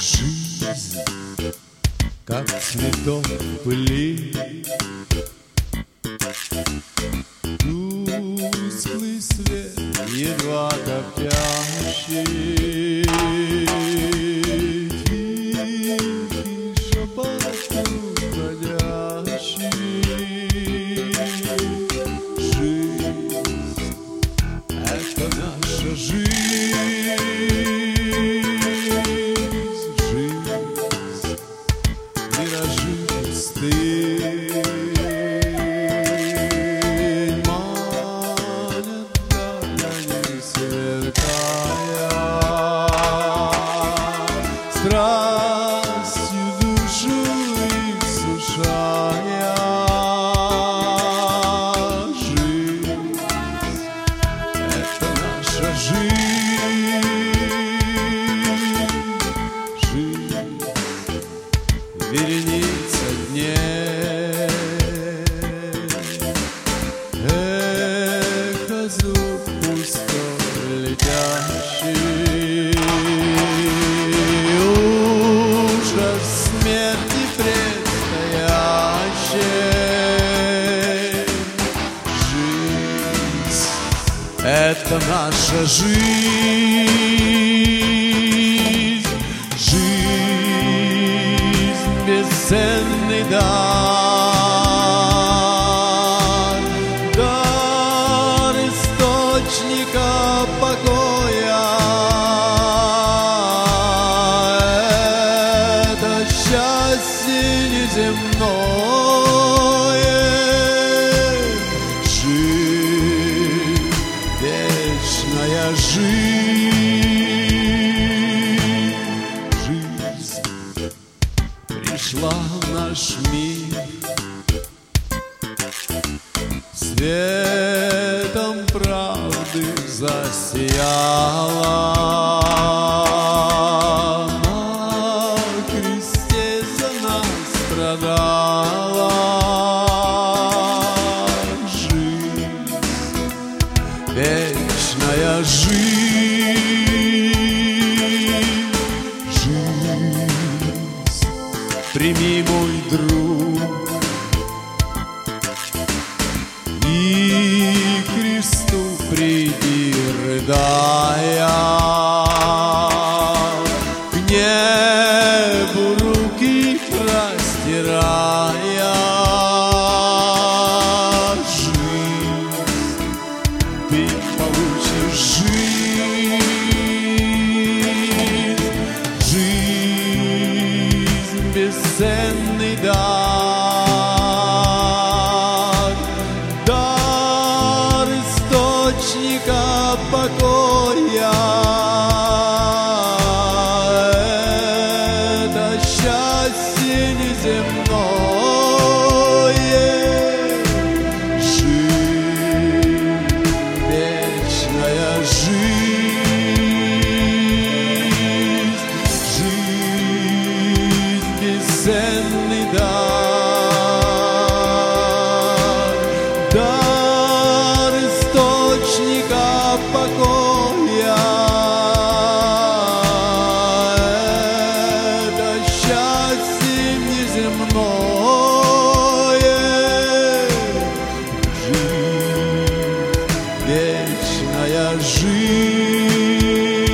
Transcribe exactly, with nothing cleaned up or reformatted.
Жизнь, как цветок в пыли, тусклый свет, едва коптящий, тихий шепот уходящий. Жизнь — это наша жизнь. Миражи пустые манят, дальше сверкая, страстью душу иссушая. Жизнь — это наша жизнь. Жизнь — вереница дней, эхо звук пустой летящий, ужас смерти предстоящей. Жизнь — это наша жизнь. Жизнь — бесценный дар, дар источника покоя. Это счастье неземное. Жизнь — вечная жизнь. Жизнь пришла в наш мир, светом правды засияла, на кресте за нас страдала. Жизнь — вечная жизнь. Жизнь — прими, мой друг, и к кресту приди, рыдая, к небу руки простирая. Жизнь — ты получишь жизнь. Жизнь — бесценный дар, дар источника покоя. Это счастье неземное. Жизнь — вечная жизнь. Жизнь — бесценный дар, дар источника покоя. Это счастье неземное. Жизнь — вечная жизнь.